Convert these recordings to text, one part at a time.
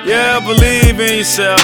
Yeah, believe in yourself.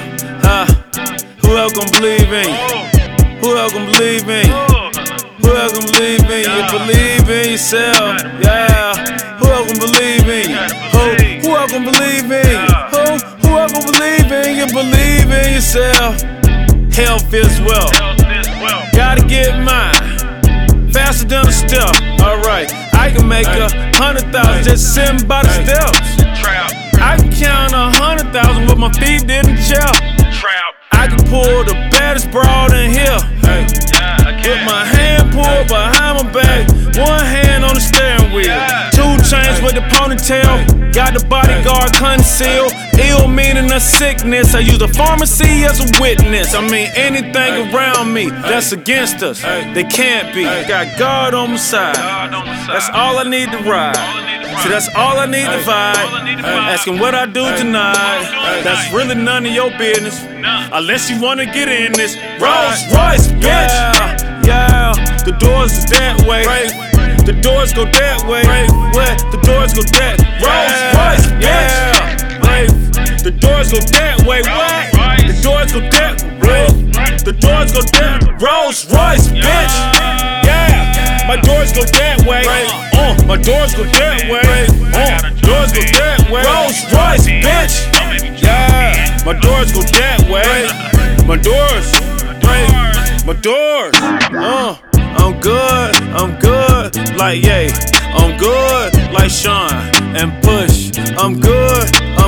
Who else gon' believe in you? Who else gon' believe in you? Who else gon' believe in you? Believe in yourself. Yeah. Who else gon' believe in you? Who else gon' believe in you? Who else gon' believe in you? Believe in yourself. Health is wealth. Gotta get mine. Faster than a step. Alright. I can make 100,000 just sitting by the steps. I can count 100,000 with my feet didn't chill. I can pull the baddest broad in here. With my hand pulled behind my back, one hand on the steering wheel. 2 chains with the ponytail, got the bodyguard concealed. Ill meaning a sickness, I use the pharmacy as a witness. I mean anything around me that's against us, they can't be. Got God on my side, that's all I need to ride. See, that's all I need to vibe. Asking what I do tonight, that's really none of your business. Unless you wanna get in this Rolls Royce, bitch. Yeah, the doors is that way. The doors go that way. What? The doors go that Rolls Royce, bitch. The doors go that way. What? The doors go that way. The doors go that Rolls Royce, bitch. Yeah, my doors go that way. My doors go that way. Doors go that way. Rolls Royce, bitch. Yeah, my doors go that way. My doors. My doors. I'm good. Like yay. I'm good. Like Sean and Push. I'm good.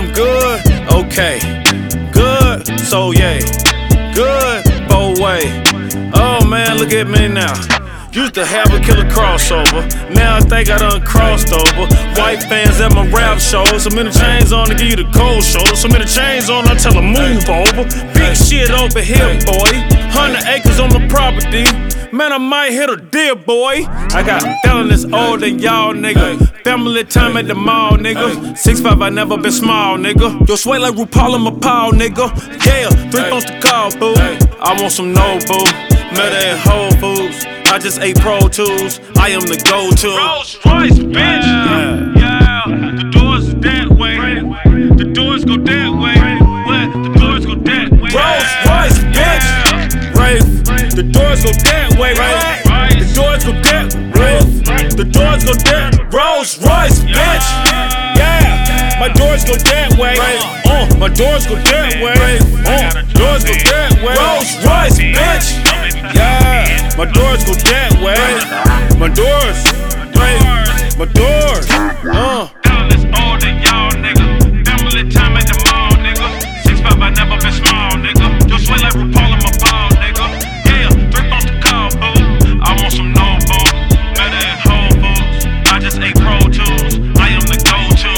Okay. Good. So yay. Good. Both way. Oh man, look at me now. Used to have a killer crossover, now I think I done crossed over. White fans at my rap shows, so many chains on to give you the cold shoulder. So many chains on, I tell them move over. Big shit over here, boy. 100 acres on the property. Man, I might hit a deer, boy. I got felonies older than y'all, nigga. Family time at the mall, nigga. 6'5", I never been small, nigga. Yo, sway like RuPaul and my pal, nigga. Yeah, 3 phones to call, boo. I want some Nobu, Meta and Whole Foods. I just ate Pro Tools, I am the go-to. Rolls Royce, bitch. Yeah, the doors is that way. The doors go that way. What? The doors go that way. Rolls Royce, bitch. The doors go that way. The doors go that way. The doors go that Rolls Royce, bitch. Yeah, my doors go that way. My doors go that way. Doors go that way. Rolls Royce, bitch. Yeah, my doors go that way. My doors, my doors. Fellas older y'all, nigga. Family time at the mall, nigga. 6'5", I never been small, nigga. Yo, sway like RuPaul and my ball, nigga. Yeah, 3 phones to call, boo. I want some Nobu, Meta and Whole Foods. I just ate Pro Tools. I am the go-to.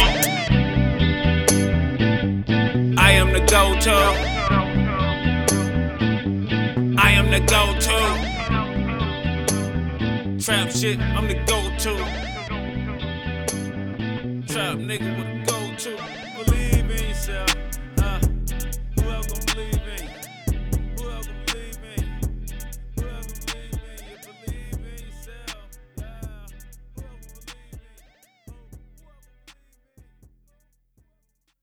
I am the go-to. I am the go-to. Trap shit, I'm the go-to. Trap nigga with a go-to. Believe in yourself.